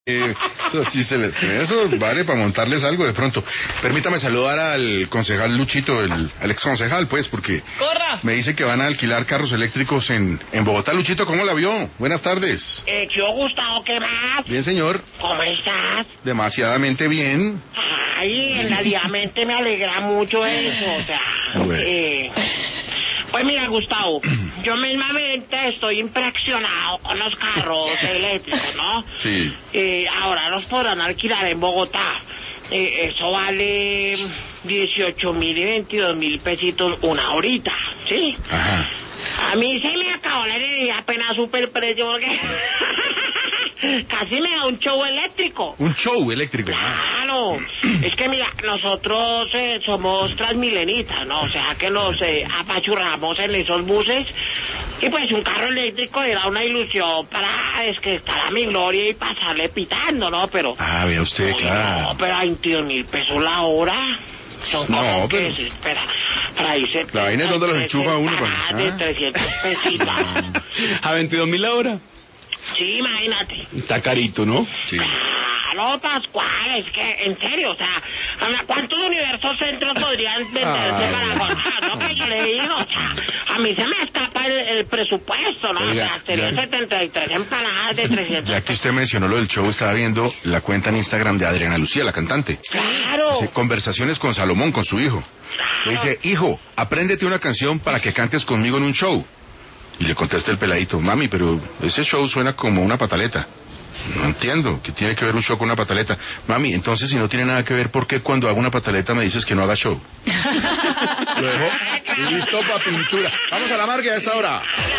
Eso vale para montarles algo de pronto. Permítame saludar al concejal Luchito, al ex concejal, pues, porque ¡Corra! me dice que van a alquilar carros eléctricos en Bogotá. Luchito, ¿cómo la vio? Buenas tardes. Yo, Gustavo, ¿qué más? Bien, señor. ¿Cómo estás? Demasiadamente bien. Ay, en realidad me alegra mucho eso, o sea, Bueno. Pues mira, Gustavo, yo mismamente estoy impresionado con los carros eléctricos, ¿no? Sí. Ahora los podrán alquilar en Bogotá. Eso vale 18.000 y 22.000 pesitos una horita, ¿sí? Ajá. A mí se me acabó la energía apenas supe el precio porque casi me da un show eléctrico. Un show eléctrico. Claro, es que mira, nosotros somos transmilenitas, ¿no? O sea que nos apachurramos en esos buses y pues un carro eléctrico era una ilusión para descrestar a mi gloria y pasarle pitando, ¿no? Pero... Vea usted, uy, claro. No, pero 22.000 pesos la hora. Son No, como pero- que, espera, para irse... La vaina es donde los enchufa uno, empanadas de 300 pesitos. ¿A 22.000 la hora? Sí, imagínate. Está carito, ¿no? Sí. Claro, Pascual, es que, en serio, o sea, ¿cuántos universos centros podrían venderse para Gonzalo? No, que yo le digo, o sea, a mí se me escapa el presupuesto, ¿no? Oiga, o sea, serían ya- 73 empanadas de 300. Ya que usted mencionó lo del show, estaba viendo la cuenta en Instagram de Adriana Lucía, la cantante. Claro. Dice, conversaciones con Salomón, con su hijo. Le dice, hijo, apréndete una canción para que cantes conmigo en un show. Y le contesta el peladito, mami, pero ese show suena como una pataleta. No entiendo, ¿qué tiene que ver un show con una pataleta? Mami, entonces si no tiene nada que ver, ¿por qué cuando hago una pataleta me dices que no haga show? Lo dejó y listo para pintura. Vamos a la marca a esta hora.